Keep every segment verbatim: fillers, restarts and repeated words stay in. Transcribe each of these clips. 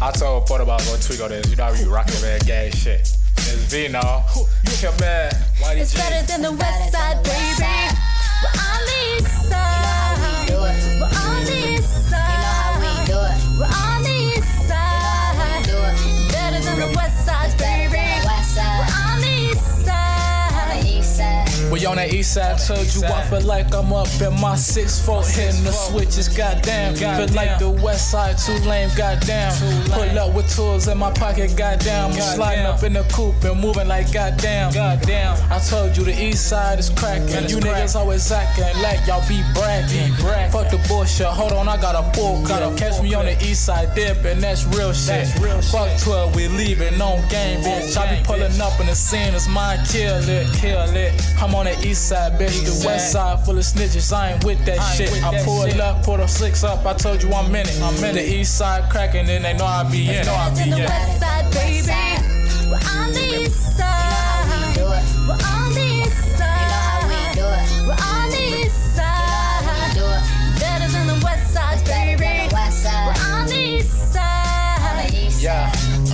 I told Porter about go tweak on this. You know how we rockin' that gay shit. It's V now. You man. Y D G. It's better than the West Side, baby. We're on the East Side. You know how we do it. We're on the East Side. You know how we do it. We're on the East Side. You know how we do it. Better than the West Side, baby. West Side. We're on the East Side. The East Side. We on the east side, told you I feel like I'm up in my six foot, hitting the switches, goddamn. Feel like the west side, too lame, goddamn. Pull up with tools in my pocket, goddamn. I'm sliding up in the coupe and moving like goddamn. Goddamn. I told you the east side is cracking. You niggas always acting like y'all be bragging. Fuck the bullshit, hold on, I got a full cut. Catch me on the east side dip, and that's real shit. Fuck twelve, we leaving on game, bitch. I be pulling up in the scene, it's mine, kill it, kill it. I'm on the east side, bitch. The west side full of snitches, I ain't with that shit. I pulled up, pulled a six up, I told you I'm in it. I'm in the east side cracking, and they know I be in it. Better than the West Side, baby. We're on the East Side. You know how we do it. We're on the East Side. You know how we do it. We're on the East Side. Do it. Better than the West Side, Better baby. than the West Side. We're on the East Side. The East Yeah.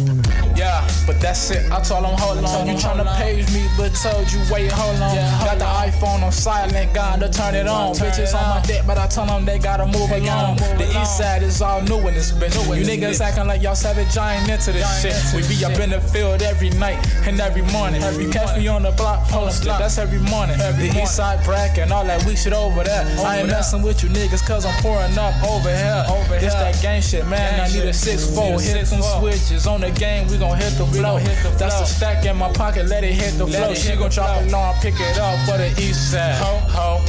Yeah, but that's it. I told them hold on. You tryna page me, but told you wait, hold on. Got the iPhone on silent, gotta turn it on. Bitches on my dick, but I tell them they gotta move along. The east side is all new in this bitch. You niggas acting like y'all savage, I ain't into this shit. We be up in the field every night and every morning. You catch me on the block posted, that's every morning. The east side bracket, all that weak shit over there. I ain't messing with you niggas, cause I'm pouring up over here. It's that gang shit, man. I need a six four, hit some switches on the game. We gon' hit the flow. That's the stack in my pocket, let it hit the flow. She gon' drop it long, pick it up for the east side. Ho, ho.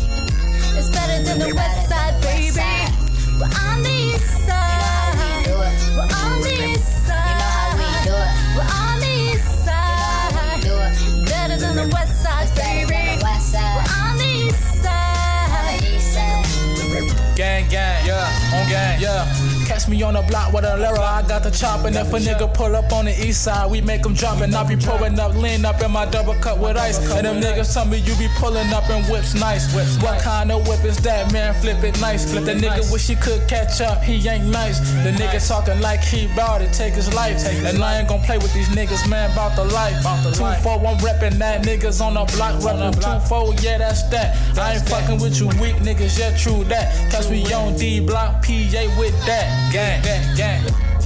It's better than the West Side, baby. We're on the East Side. We're on the East Side. You know how we do it. We're on the East Side. Do it. Better than the West Side, baby. West We're Side. on the East Side. The East Side. Gang, gang, yeah, on gang, yeah. Catch me on the block with a lira, I got the chop. And if a nigga pull up on the east side, we make him drop. And I be pouring up, lean up in my double cup with ice. And them niggas tell me you be pulling up in whips nice. What kind of whip is that, man? Flip it nice. The nigga wish he could catch up, he ain't nice. The nigga talking like he bout to take his life. And I ain't gon' play with these niggas, man, bout the life. two four, I'm reppin' that, niggas on the block, reppin' two four, yeah, that's that. I ain't fucking with you weak niggas, yeah, true that. Catch me on D block, P A with that. Gang, gang, gang.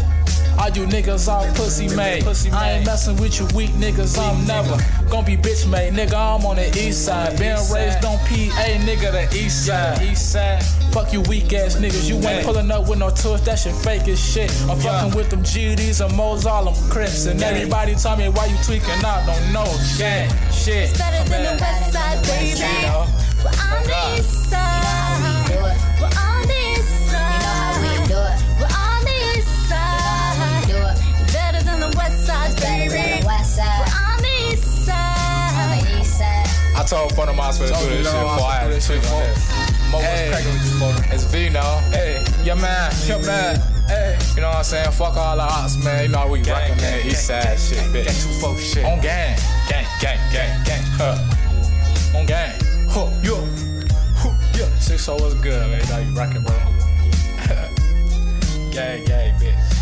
All you niggas all pussy made. I ain't messing with you weak niggas, I'm never gon' be bitch made. Nigga, I'm on the east side. Been raised on P A, nigga, the east side. East side. Fuck you weak ass niggas, you ain't pulling up with no tours, that shit fake as shit. I'm fucking with them G Ds and Mo's, all them Crips. And everybody tell me why you tweaking, I don't know. Gang, shit. It's better than the West Side, baby. We're on the East Side. Do it. We're on the East Side. You know how we do it. We're on the East Side. Do it. Better than the West Side, Better baby. than the West We're Side. on the East Side. The East Side. I told Fun of Mine to do this shit before I had to tweet on this. Mo was cracking with you, Fun. It's V now. Hey, your man, your man. Hey, you know what I'm saying? Fuck all the ops, man. You know we rockin', man. East side shit, bitch. Gang two folks shit. On gang. Gang, gang, gang, gang. Huh. On gang. Huh, yo. Huh, yeah. six oh was good, man. You know you rockin', bro. Gang, gang, bitch.